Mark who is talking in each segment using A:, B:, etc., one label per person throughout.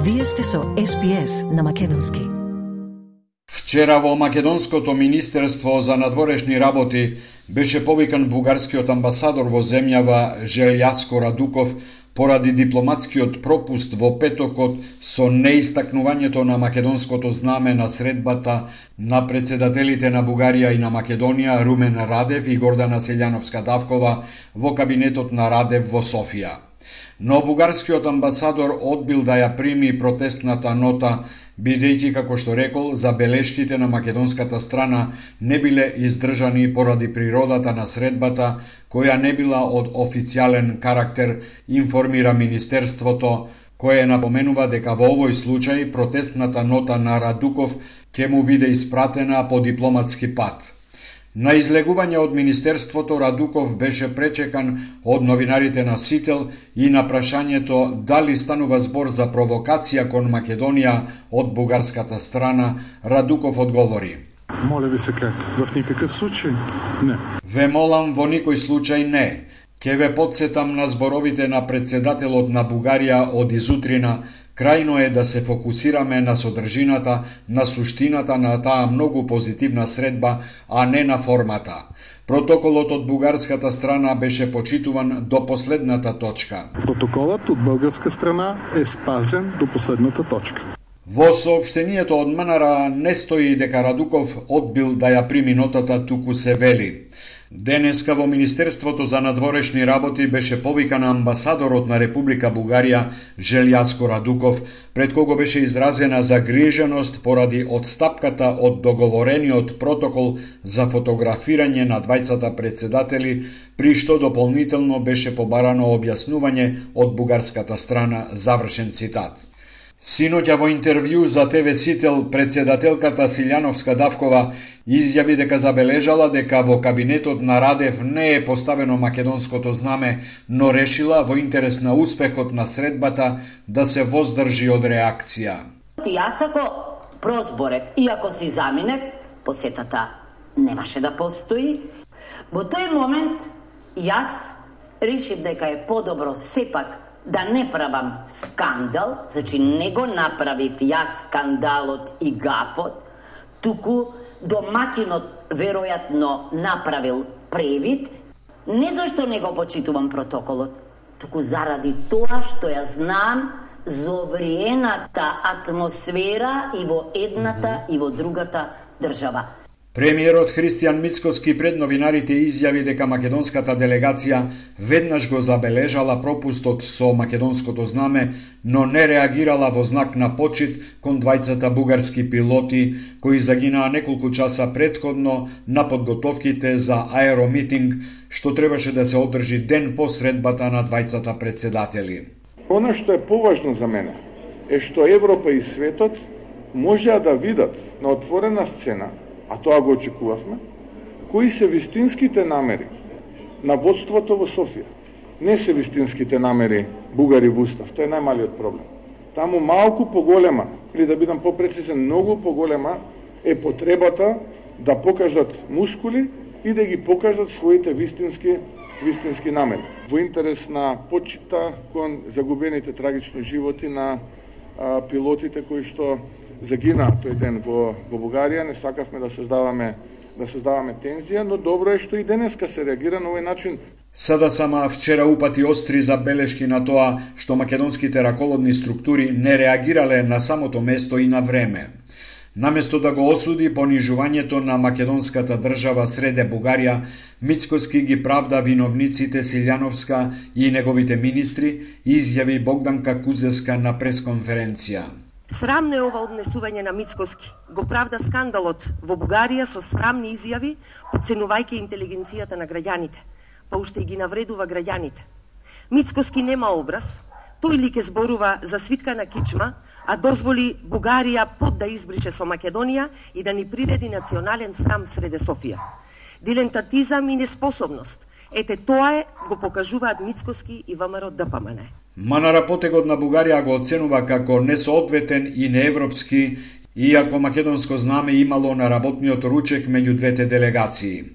A: Вие сте со SPS на македонски.
B: Вчера во Македонското Министерство за надворешни работи беше повикан бугарскиот амбасадор во земјава Желјаско Радуков поради дипломатскиот пропуст во петокот со неистакнувањето на македонското знаме на средбата на председателите на Бугарија и на Македонија Румен Радев и Гордана Селјановска-Давкова во кабинетот на Радев во Софија. Но бугарскиот амбасадор одбил да ја прими протестната нота, бидејќи, како што рекол, забелешките на македонската страна не биле издржани поради природата на средбата, која не била од официјален карактер, информира Министерството, кое напоменува дека во овој случај протестната нота на Радуков ќе му биде испратена по дипломатски пат. На излегување од Министерството Радуков беше пречекан од новинарите на Сител и на прашањето дали станува збор за провокација кон Македонија од бугарската страна, Радуков одговори:
C: Моля ви се, в никакъв случай не.
B: Ве молам, во никој случај не. Ке ве подсетам на зборовите на председателот на Бугарија од изутрина. Крајно е да се фокусираме на содржината, на суштината на таа многу позитивна средба, а не на формата. Протоколот од бугарската страна беше почитуван до последната точка.
C: Протоколот од бугарска страна е спазен до последната точка.
B: Во соопштението од МНР не стои дека Радуков одбил да ја прими нотата, туку се вели: денеска во Министерството за надворешни работи беше повикан амбасадорот на Република Бугарија Желјаско Радуков, пред кого беше изразена загриженост поради одстапката од договорениот протокол за фотографирање на двајцата председатели, при што дополнително беше побарано објаснување од бугарската страна, завршен цитат. Синоќа во интервју за ТВ Сител председателката Селјановска-Давкова изјави дека забележала дека во кабинетот на Радев не е поставено македонското знаме, но решила во интерес на успехот на средбата да се воздржи од реакција.
D: Јас ако прозборев и ако си заминев, посетата немаше да постои. Во тој момент јас решив дека е подобро сепак да не правам скандал, значи не го направив јас скандалот и гафот, туку домакинот веројатно направил превид, не зашто не го почитувам протоколот, туку заради тоа што ја знам зовриената атмосфера и во едната и во другата држава.
B: Премиерот Христијан Мицкоски пред новинарите изјави дека македонската делегација веднаш го забележала пропустот со македонското знаме, но не реагирала во знак на почит кон двајцата бугарски пилоти кои загинаа неколку часа претходно на подготовките за аеромитинг, што требаше да се одржи ден по средбата на двајцата председатели.
E: Она што е поважно за мене е што Европа и светот можеа да видат на отворена сцена, а тоа го очекувавме, кои се вистинските намери на водството во Софија. Не се вистинските намери бугари во устав, тоа е најмалиот проблем. Таму малку поголема, или да бидам попрецизен, многу поголема е потребата да покажат мускули и да ги покажат своите вистински намери. Во интерес на почита кон загубените трагични животи на пилотите кои што загина тој ден во Бугарија, не сакавме да создаваме тензија, но добро е што и денеска се реагира на овој начин.
B: СДСМ вчера упати остри забелешки на тоа што македонските раколовни структури не реагирале на самото место и на време. Наместо да го осуди понижувањето на македонската држава среде Бугарија, Мицкоски ги правда виновниците Селјановска и неговите министри, изјави Богданка Кузеска на пресконференција.
F: Срамно е ова однесување на Мицкоски. Го правда скандалот во Бугарија со срамни изјави, подценувајќи интелигенцијата на граѓаните, па уште и ги навредува граѓаните. Мицкоски нема образ, тој ли ке зборува за свитка на кичма, а дозволи Бугарија под да избрише со Македонија и да ни приреди национален срам среде Софија. Дилентатизам и неспособност. Ете тоа го покажуваат Мицкоски и ВМРО ДПМН.
B: МНР потегот на Бугарија го оценува како несоодветен и неевропски, иако македонско знаме имало на работниот ручек меѓу двете делегации.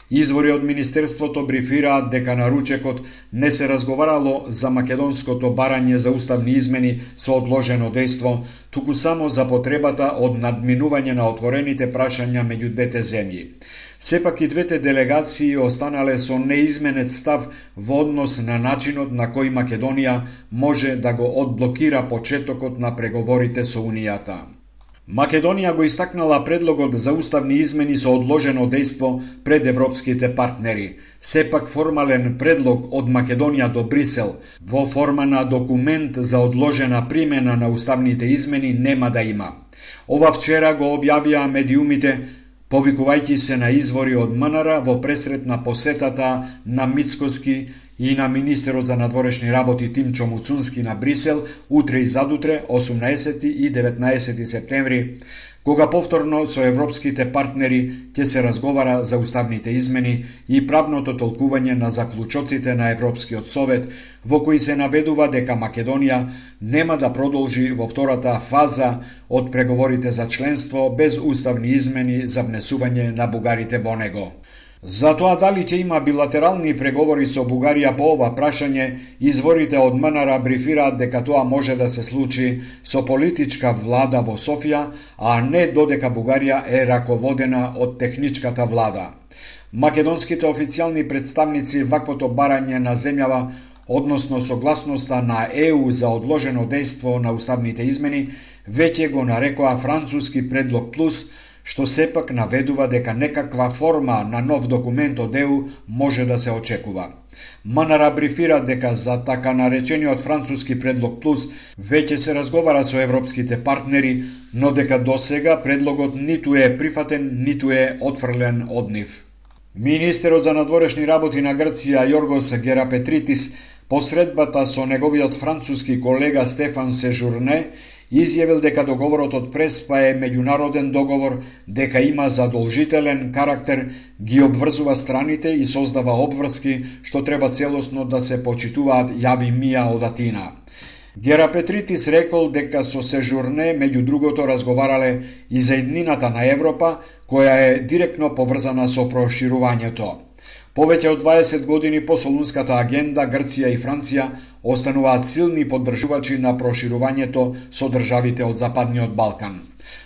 B: Извори од Министерството брифираат дека на ручекот не се разговарало за македонското барање за уставни измени со одложено дејство, туку само за потребата од надминување на отворените прашања меѓу двете земји. Сепак и двете делегации останале со неизменет став во однос на начинот на кој Македонија може да го одблокира почетокот на преговорите со Унијата. Македонија го истакнала предлогот за уставни измени со одложено дејство пред европските партнери. Сепак формален предлог од Македонија до Брисел во форма на документ за одложена примена на уставните измени нема да има. Ова вчера го објавија медиумите, повикувајќи се на извори од МНР во пресрет на посетата на Мицкоски и на министерот за надворешни работи Тимчо Муцунски на Брисел утре и задутре, 18 и 19 септември, кога повторно со европските партнери ќе се разговара за уставните измени и правното толкување на заклучоците на Европскиот совет, во кои се наведува дека Македонија нема да продолжи во втората фаза од преговорите за членство без уставни измени за внесување на бугарите во него. За тоа дали ќе има билатерални преговори со Бугарија по ова прашање, изворите од МНР брифираат дека тоа може да се случи со политичка влада во Софија, а не додека Бугарија е раководена од техничката влада. Македонските официјални представници ваквото барање на земјава, односно согласноста на ЕУ за одложено дејство на уставните измени, веќе го нарекоа француски предлог плюс, што сепак наведува дека некаква форма на нов документ од ЕУ може да се очекува. МНР брифира дека за така наречениот француски предлог плюс веќе се разговара со европските партнери, но дека досега предлогот ниту е прифатен, ниту е отфрлен од нив. Министерот за надворешни работи на Грција Јоргос Герапетритис по средбата со неговиот француски колега Стефан Сежурне изјавил дека договорот од Преспа е меѓународен договор, дека има задолжителен карактер, ги обврзува страните и создава обврски што треба целосно да се почитуваат јави мија од Атина. Герапетритис рекол дека со Сежурне меѓу другото разговарале и за иднината на Европа, која е директно поврзана со проширувањето. Повеќе од 20 години по Солунската агенда, Грција и Франција остануваат силни поддржувачи на проширувањето со државите од Западниот Балкан.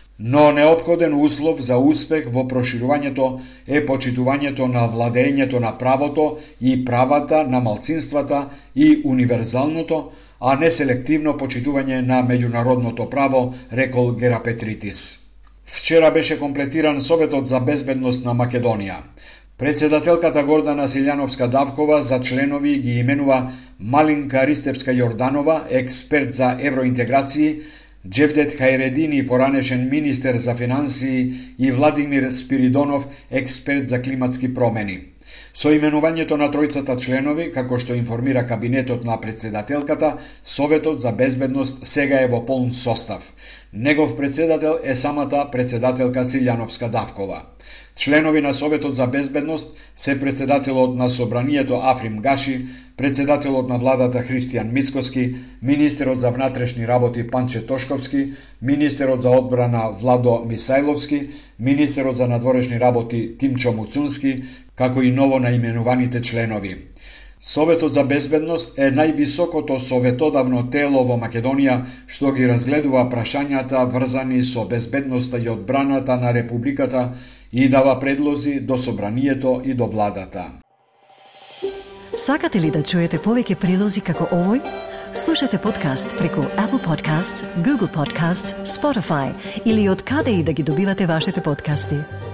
B: Но неопходен услов за успех во проширувањето е почитувањето на владењето на правото и правата на малцинствата и универзалното, а не селективно почитување на меѓународното право, рекол Герапетритис. Вчера беше комплетиран Советот за безбедност на Македонија. Председателката Гордана Силјановска-Давкова за членови ги именува Малинка Ристевска Јорданова, експерт за евроинтеграции, Джевдет Хајредини, поранешен министер за финансии, и Владимир Спиридонов, експерт за климатски промени. Со именувањето на тројцата членови, како што информира кабинетот на председателката, Советот за безбедност сега е во полн состав. Негов председател е самата председателка Силјановска-Давкова. Членови на Советот за безбедност се председателот на Собранието Африм Гаши, председателот на владата Христијан Мицкоски, министерот за внатрешни работи Панче Тошковски, министерот за одбрана Владо Мисајловски, министерот за надворешни работи Тимчо Муцунски, како и ново наименуваните членови. Советот за безбедност е највисокото советодавно тело во Македонија што ги разгледува прашањата врзани со безбедноста и одбраната на Републиката и дава предлози до Собранието и до владата.
A: Сакате ли да чуете повеќе прилози како овој? Слушате подкаст преку Apple Podcasts, Google Podcasts, Spotify или од каде и да ги добивате вашите подкасти.